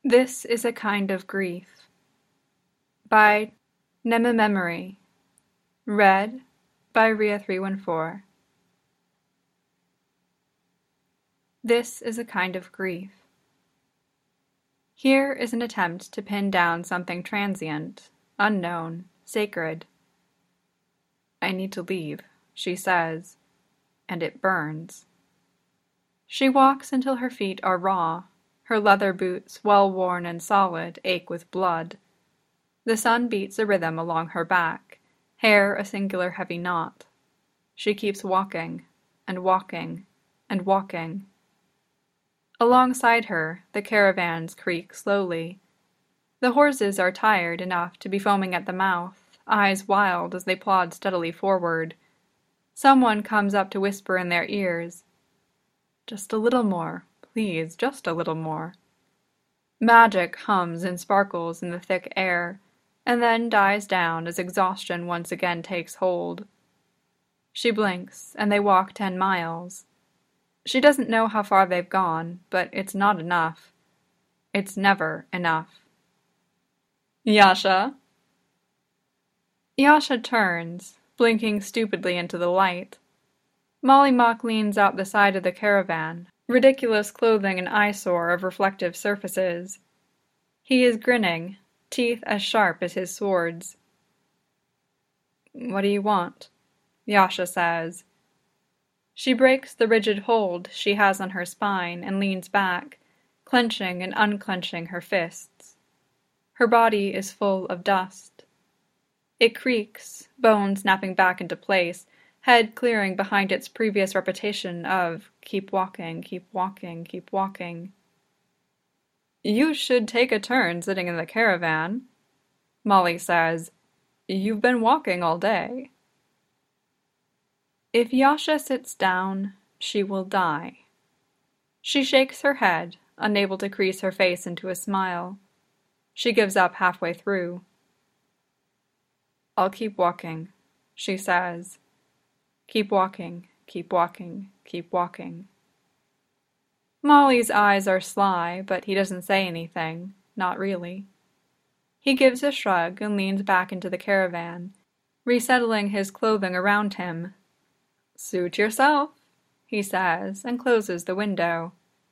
This is a Kind of Grief by Nemamemory. Read by Ria314. This is a kind of grief. Here is an attempt to pin down something transient, unknown, sacred. I need to leave, she says, and it burns. She walks until her feet are raw. Her leather boots, well-worn and solid, ache with blood. The sun beats a rhythm along her back, hair a singular heavy knot. She keeps walking, and walking, and walking. Alongside her, the caravans creak slowly. The horses are tired enough to be foaming at the mouth, eyes wild as they plod steadily forward. Someone comes up to whisper in their ears, "Just a little more. Please, just a little more." Magic hums and sparkles in the thick air, and then dies down as exhaustion once again takes hold. She blinks, and they walk 10 miles. She doesn't know how far they've gone, but it's not enough. It's never enough. Yasha? Yasha turns, blinking stupidly into the light. Molly Mock leans out the side of the caravan, ridiculous clothing an eyesore of reflective surfaces. He is grinning, teeth as sharp as his swords. "What do you want?" Yasha says. She breaks the rigid hold she has on her spine and leans back, clenching and unclenching her fists. Her body is full of dust. It creaks, bone snapping back into place, head clearing behind its previous repetition of keep walking, keep walking, keep walking. "You should take a turn sitting in the caravan," Molly says. "You've been walking all day." If Yasha sits down, she will die. She shakes her head, unable to crease her face into a smile. She gives up halfway through. "I'll keep walking," she says. Keep walking, keep walking, keep walking. Molly's eyes are sly, but he doesn't say anything, not really. He gives a shrug and leans back into the caravan, resettling his clothing around him. "Suit yourself," he says, and closes the window.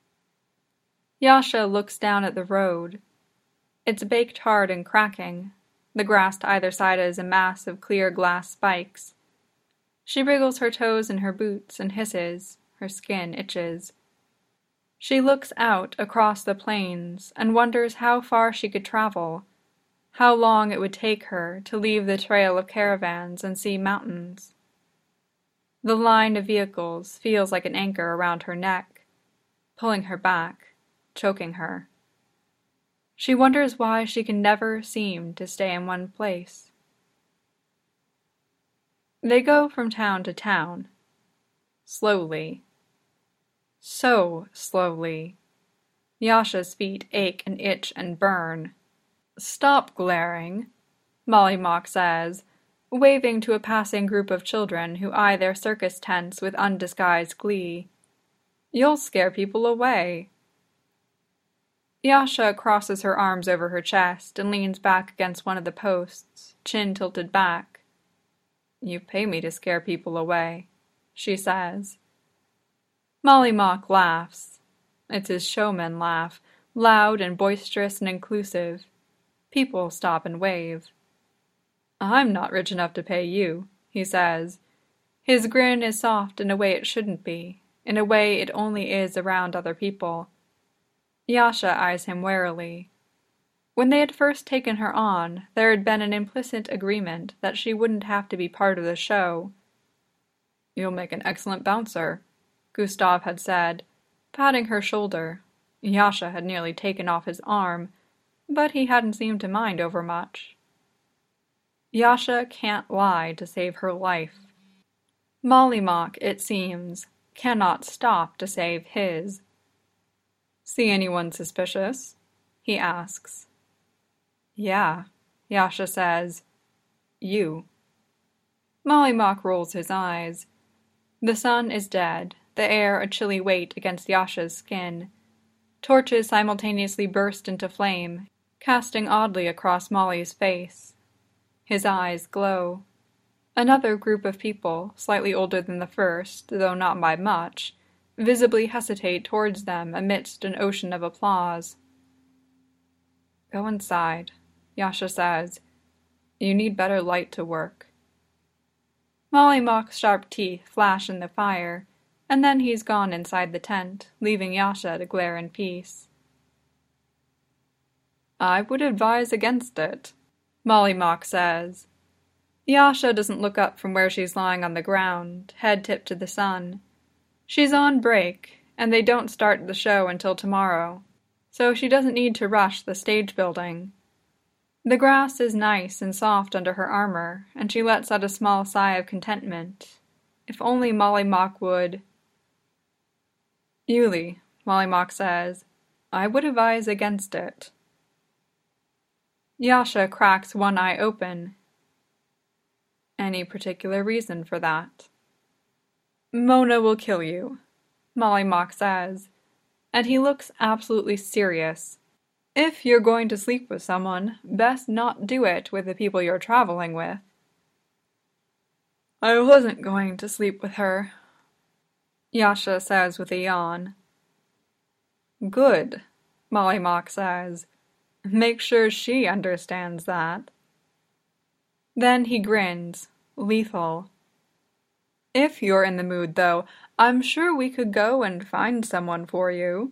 Yasha looks down at the road. It's baked hard and cracking. The grass to either side is a mass of clear glass spikes. She wriggles her toes in her boots and hisses. Her skin itches. She looks out across the plains and wonders how far she could travel, how long it would take her to leave the trail of caravans and see mountains. The line of vehicles feels like an anchor around her neck, pulling her back, choking her. She wonders why she can never seem to stay in one place. They go from town to town. Slowly. So slowly. Yasha's feet ache and itch and burn. "Stop glaring," Molly Mock says, waving to a passing group of children who eye their circus tents with undisguised glee. "You'll scare people away." Yasha crosses her arms over her chest and leans back against one of the posts, chin tilted back. "You pay me to scare people away," she says. Molly Mock laughs. It's his showman laugh, loud and boisterous and inclusive. People stop and wave. "I'm not rich enough to pay you," he says. His grin is soft in a way it shouldn't be, in a way it only is around other people. Yasha eyes him warily. When they had first taken her on, there had been an implicit agreement that she wouldn't have to be part of the show. "You'll make an excellent bouncer," Gustav had said, patting her shoulder. Yasha had nearly taken off his arm, but he hadn't seemed to mind overmuch. Yasha can't lie to save her life. Molly Mock, it seems, cannot stop to save his. "See anyone suspicious?" he asks. "Yeah," Yasha says. "You." Molly Mock rolls his eyes. The sun is dead, the air a chilly weight against Yasha's skin. Torches simultaneously burst into flame, casting oddly across Molly's face. His eyes glow. Another group of people, slightly older than the first, though not by much, visibly hesitate towards them amidst an ocean of applause. "Go inside," Yasha says. "You need better light to work." Molly Mock's sharp teeth flash in the fire, and then he's gone inside the tent, leaving Yasha to glare in peace. "I would advise against it," Molly Mock says. Yasha doesn't look up from where she's lying on the ground, head tipped to the sun. She's on break, and they don't start the show until tomorrow, so she doesn't need to rush the stage building. The grass is nice and soft under her armor, and she lets out a small sigh of contentment. If only Molly Mock would... "Yuli," Molly Mock says, "I would advise against it." Yasha cracks one eye open. "Any particular reason for that?" "Mona will kill you," Molly Mock says, and he looks absolutely serious. "If you're going to sleep with someone, best not do it with the people you're traveling with." "I wasn't going to sleep with her," Yasha says with a yawn. "Good," Molly Mock says. "Make sure she understands that." Then he grins, lethal. "If you're in the mood, though, I'm sure we could go and find someone for you."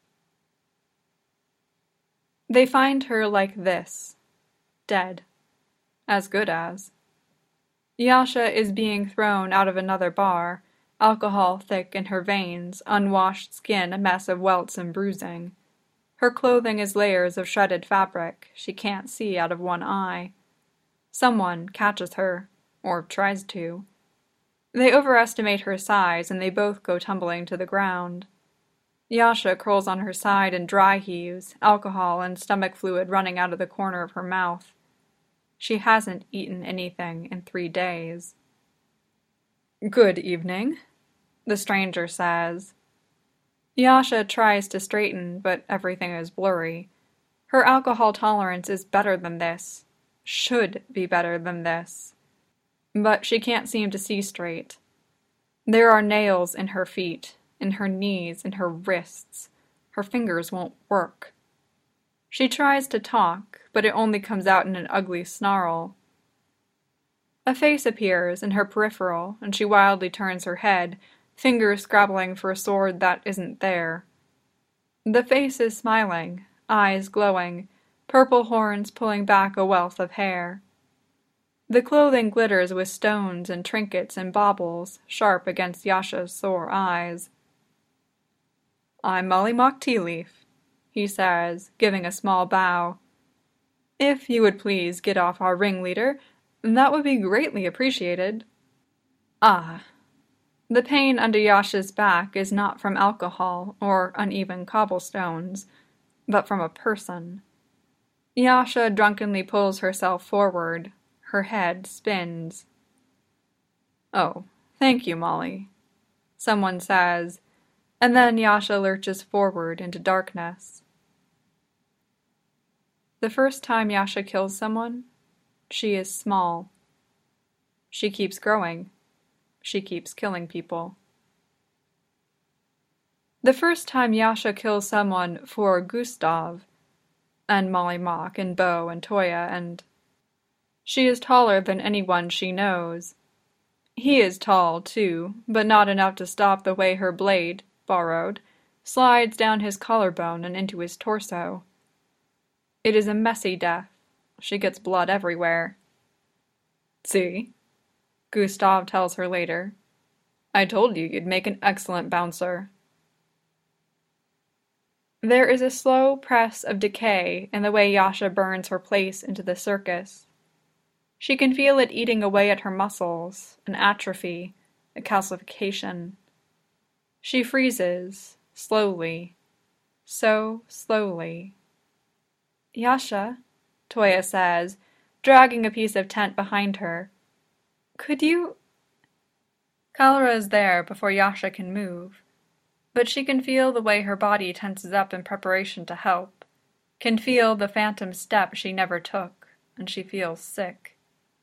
They find her like this. Dead. As good as. Yasha is being thrown out of another bar, alcohol thick in her veins, unwashed skin a mess of welts and bruising. Her clothing is layers of shredded fabric she can't see out of one eye. Someone catches her, or tries to. They overestimate her size and they both go tumbling to the ground. Yasha curls on her side and dry heaves, alcohol and stomach fluid running out of the corner of her mouth. She hasn't eaten anything in 3 days. "Good evening," the stranger says. Yasha tries to straighten, but everything is blurry. Her alcohol tolerance is better than this. Should be better than this. But she can't seem to see straight. There are nails in her feet, in her knees, in her wrists. Her fingers won't work. She tries to talk, but it only comes out in an ugly snarl. A face appears in her peripheral, and she wildly turns her head, fingers scrabbling for a sword that isn't there. The face is smiling, eyes glowing, purple horns pulling back a wealth of hair. The clothing glitters with stones and trinkets and baubles, sharp against Yasha's sore eyes. "I'm Molly Mock Tealeaf," he says, giving a small bow. "If you would please get off our ringleader, that would be greatly appreciated." Ah. The pain under Yasha's back is not from alcohol or uneven cobblestones, but from a person. Yasha drunkenly pulls herself forward. Her head spins. "Oh, thank you, Molly," someone says, and then Yasha lurches forward into darkness. The first time Yasha kills someone, she is small. She keeps growing. She keeps killing people. The first time Yasha kills someone for Gustav, and Molly Mock, and Bo, and Toya, and... She is taller than anyone she knows. He is tall, too, but not enough to stop the way her blade, borrowed, slides down his collarbone and into his torso. It is a messy death. She gets blood everywhere. "See?" Gustav tells her later. "I told you you'd make an excellent bouncer." There is a slow press of decay in the way Yasha burns her place into the circus. She can feel it eating away at her muscles, an atrophy, a calcification. She freezes, slowly, so slowly. "Yasha," Toya says, dragging a piece of tent behind her. "Could you—" Kalra is there before Yasha can move. But she can feel the way her body tenses up in preparation to help, can feel the phantom step she never took, and she feels sick.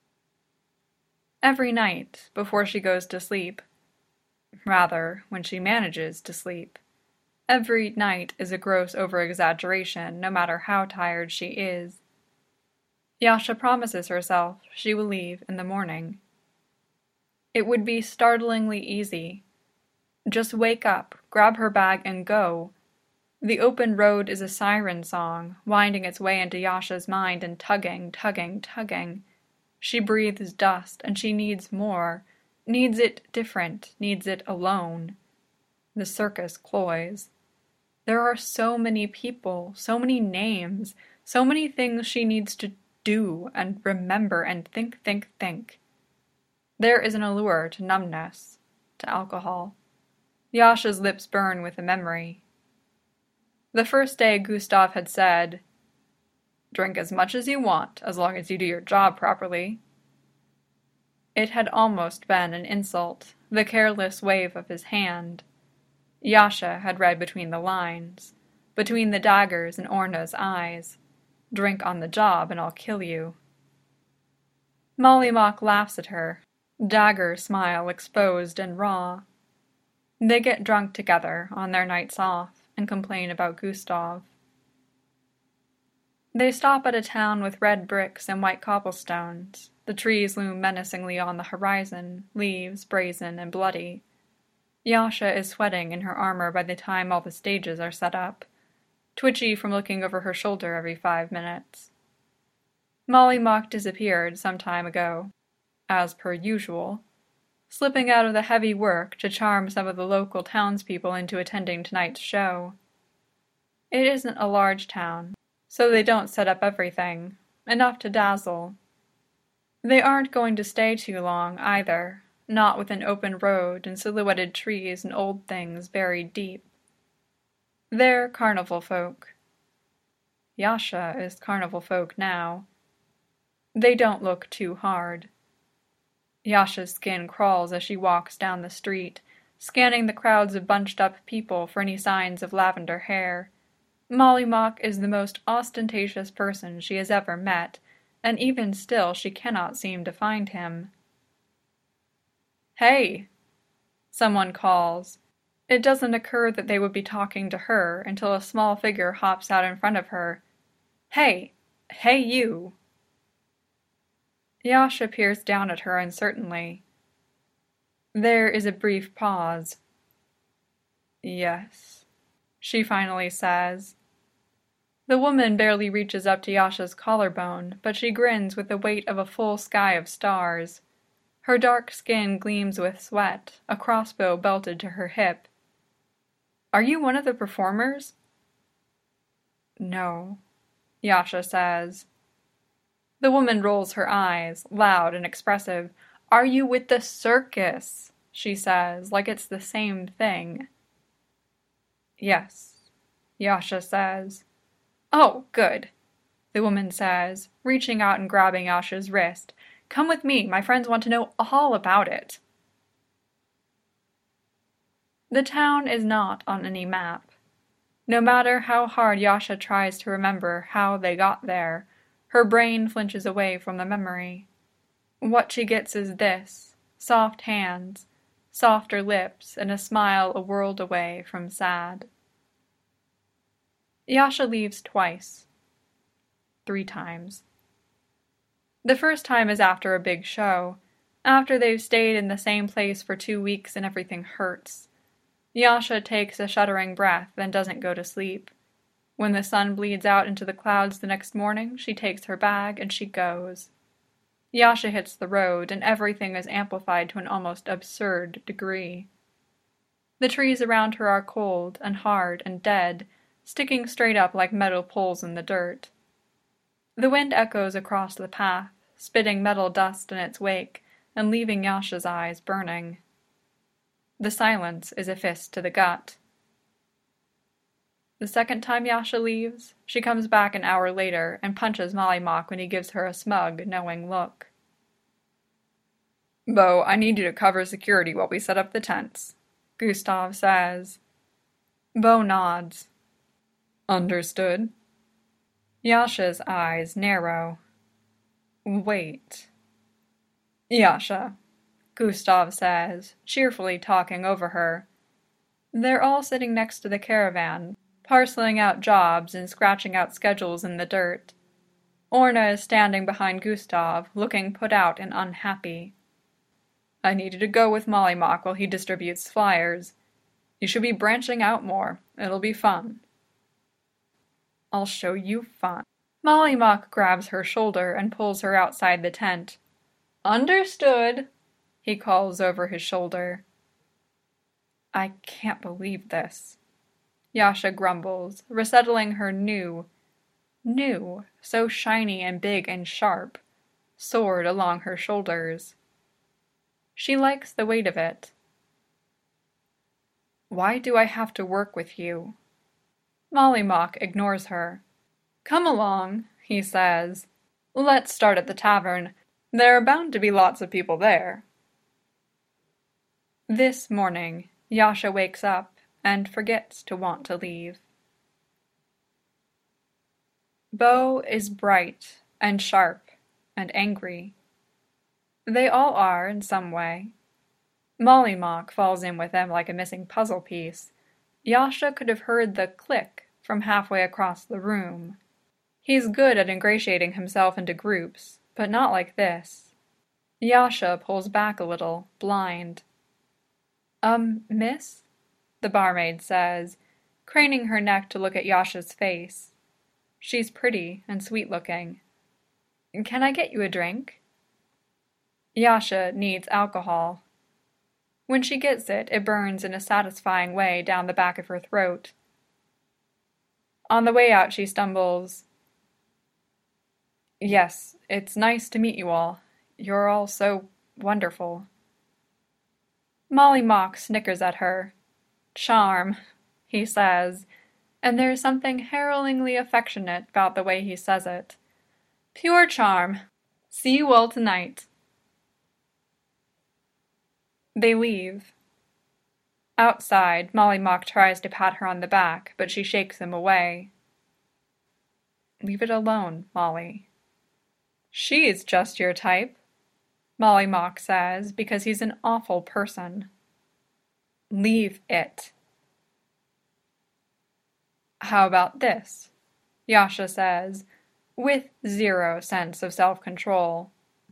Every night, before she goes to sleep, rather, when she manages to sleep, every night is a gross over-exaggeration, no matter how tired she is. Yasha promises herself she will leave in the morning. It would be startlingly easy. Just wake up, grab her bag, and go. The open road is a siren song, winding its way into Yasha's mind and tugging, tugging, tugging. She breathes dust, and she needs more, needs it different, needs it alone. The circus cloys. There are so many people, so many names, so many things she needs to do and remember and think. There is an allure to numbness, to alcohol. Yasha's lips burn with the memory. The first day Gustav had said, "Drink as much as you want, as long as you do your job properly." It had almost been an insult, the careless wave of his hand. Yasha had read between the lines, between the daggers in Orna's eyes. Drink on the job and I'll kill you. Molly Mock laughs at her, dagger smile exposed and raw. They get drunk together on their nights off and complain about Gustav. They stop at a town with red bricks and white cobblestones. The trees loom menacingly on the horizon, leaves brazen and bloody. Yasha is sweating in her armor by the time all the stages are set up, twitchy from looking over her shoulder every 5 minutes. Molly Mock disappeared some time ago, as per usual, slipping out of the heavy work to charm some of the local townspeople into attending tonight's show. It isn't a large town, so they don't set up everything, enough to dazzle. They aren't going to stay too long, either, not with an open road and silhouetted trees and old things buried deep. They're carnival folk. Yasha is carnival folk now. They don't look too hard. Yasha's skin crawls as she walks down the street, scanning the crowds of bunched-up people for any signs of lavender hair. Molly Mock is the most ostentatious person she has ever met, and even still she cannot seem to find him. "Hey!" someone calls. It doesn't occur that they would be talking to her until a small figure hops out in front of her. "Hey! Hey, you!" Yasha peers down at her uncertainly. There is a brief pause. "Yes," she finally says. The woman barely reaches up to Yasha's collarbone, but she grins with the weight of a full sky of stars. Her dark skin gleams with sweat, a crossbow belted to her hip. "Are you one of the performers?" "No," Yasha says. The woman rolls her eyes, loud and expressive. "Are you with the circus?" she says, like it's the same thing. "Yes," Yasha says. "Oh, good," the woman says, reaching out and grabbing Yasha's wrist. "Come with me, my friends want to know all about it." The town is not on any map. No matter how hard Yasha tries to remember how they got there, her brain flinches away from the memory. What she gets is this: soft hands, softer lips, and a smile a world away from sad. Yasha leaves twice. 3 times. The first time is after a big show, after they've stayed in the same place for 2 weeks and everything hurts. Yasha takes a shuddering breath and doesn't go to sleep. When the sun bleeds out into the clouds the next morning, she takes her bag and she goes. Yasha hits the road, and everything is amplified to an almost absurd degree. The trees around her are cold and hard and dead, sticking straight up like metal poles in the dirt. The wind echoes across the path, spitting metal dust in its wake and leaving Yasha's eyes burning. The silence is a fist to the gut. The second time Yasha leaves, she comes back an hour later and punches Molly Mock when he gives her a smug, knowing look. "Bo, I need you to cover security while we set up the tents," Gustav says. Bo nods. Understood. Yasha's eyes narrow. Wait. Yasha, Gustav says, cheerfully talking over her. They're all sitting next to the caravan, parceling out jobs and scratching out schedules in the dirt. Orna is standing behind Gustav, looking put out and unhappy. I needed to go with Mollymauk while he distributes flyers. You should be branching out more. It'll be fun. I'll show you fun. Mollymauk grabs her shoulder and pulls her outside the tent. Understood, he calls over his shoulder. I can't believe this, Yasha grumbles, resettling her new, so shiny and big and sharp, sword along her shoulders. She likes the weight of it. Why do I have to work with you? Mollymauk ignores her. Come along, he says. Let's start at the tavern. There are bound to be lots of people there. This morning, Yasha wakes up and forgets to want to leave. Bo is bright and sharp and angry. They all are in some way. Mollymauk falls in with them like a missing puzzle piece. Yasha could have heard the click from halfway across the room. He's good at ingratiating himself into groups, but not like this. Yasha pulls back a little, blind. Miss? The barmaid says, craning her neck to look at Yasha's face. She's pretty and sweet-looking. Can I get you a drink? Yasha needs alcohol. When she gets it, it burns in a satisfying way down the back of her throat. On the way out, she stumbles. Yes, it's nice to meet you all. You're all so wonderful. Mollymauk snickers at her. Charm, he says, and there's something harrowingly affectionate about the way he says it. Pure charm. See you all tonight. They leave. Outside, Mollymauk tries to pat her on the back, but she shakes him away. Leave it alone, Molly. She's just your type, Mollymauk says, because he's an awful person. Leave it. How about this? Yasha says, with zero sense of self-control.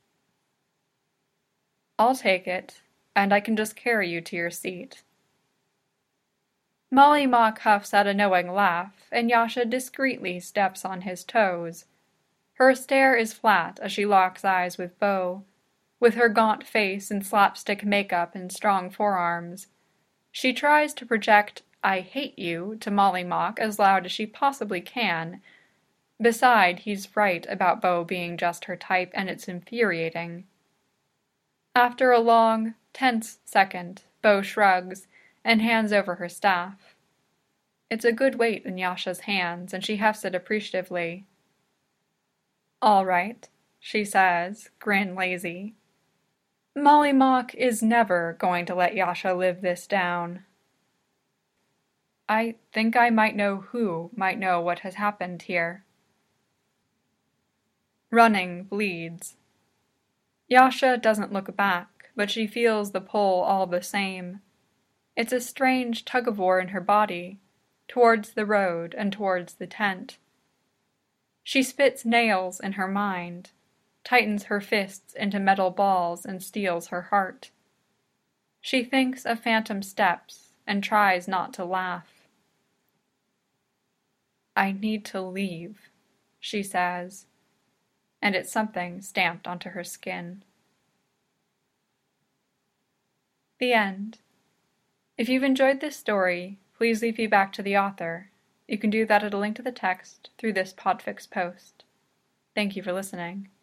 I'll take it, and I can just carry you to your seat. Mollymauk huffs at a knowing laugh, and Yasha discreetly steps on his toes. Her stare is flat as she locks eyes with Bo, with her gaunt face and slapstick makeup and strong forearms. She tries to project "I hate you" to Mollymauk as loud as she possibly can. Beside, he's right about Bo being just her type, and it's infuriating. After a long, tense second, Bo shrugs and hands over her staff. It's a good weight in Yasha's hands, and she hefts it appreciatively. All right, she says, grin lazy. Mollymauk is never going to let Yasha live this down. I think I might know who might know what has happened here. Running bleeds. Yasha doesn't look back, but she feels the pull all the same. It's a strange tug-of-war in her body, towards the road and towards the tent. She spits nails in her mind, tightens her fists into metal balls and steels her heart. She thinks of phantom steps and tries not to laugh. I need to leave, she says, and it's something stamped onto her skin. The end. If you've enjoyed this story, please leave feedback to the author. You can do that at a link to the text through this Podfix post. Thank you for listening.